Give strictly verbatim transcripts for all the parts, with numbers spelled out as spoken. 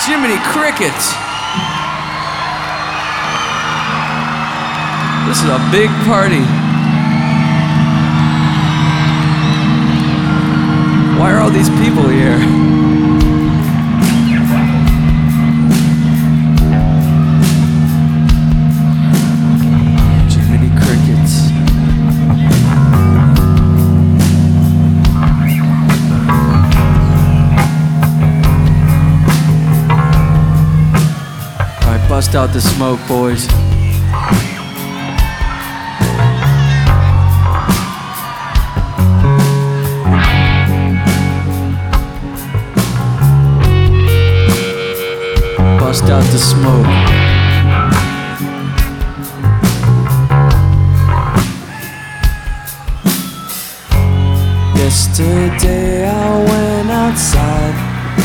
Jiminy Crickets. This is a big party. Why are all these people here? Jiminy Crickets. All right, bust out the smoke, boys. Bust out the smoke. Yesterday I went outside.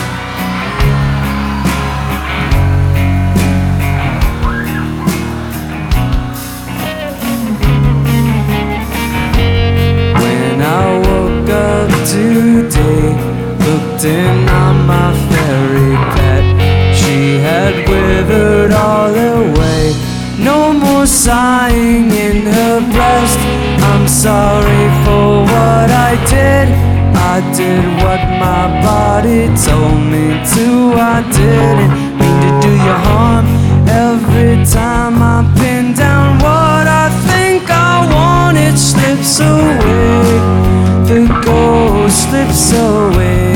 When I woke up today, looked in on my fairy pet. She had withered all away. No more sighing in her breast. I'm sorry for what I did. I did what my body told me to. I didn't mean to do you harm. Every time I pin down what I think I want, it slips away. The ghost slips away.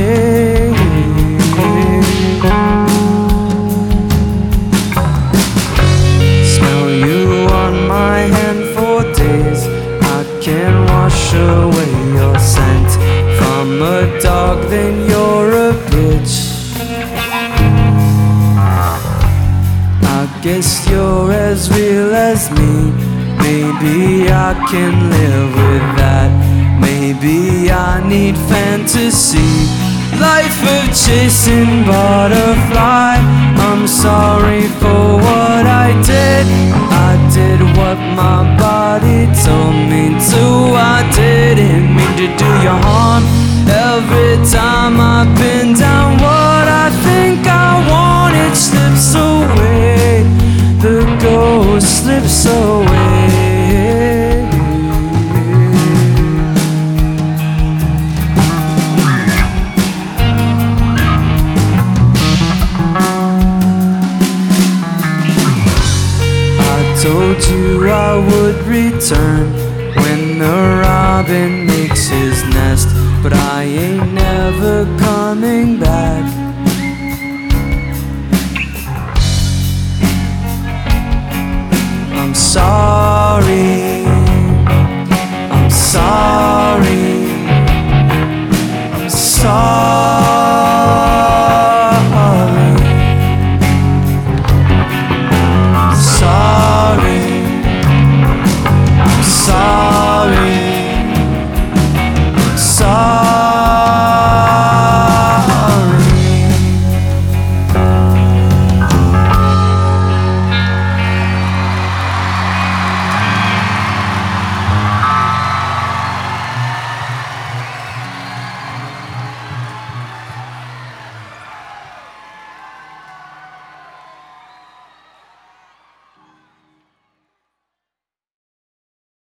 Wash away your scent from a dog, then you're a bitch. I guess you're as real as me. Maybe I can live with that. Maybe I need fantasy. Life of chasing butterfly. I'm sorry for what I did. I did what my body told me to. I didn't mean to do you harm. Every time I pin down what I think I want, it slips away. The ghost slips away. Told you I would return when the robin makes his nest, but I ain't never coming back. I'm sorry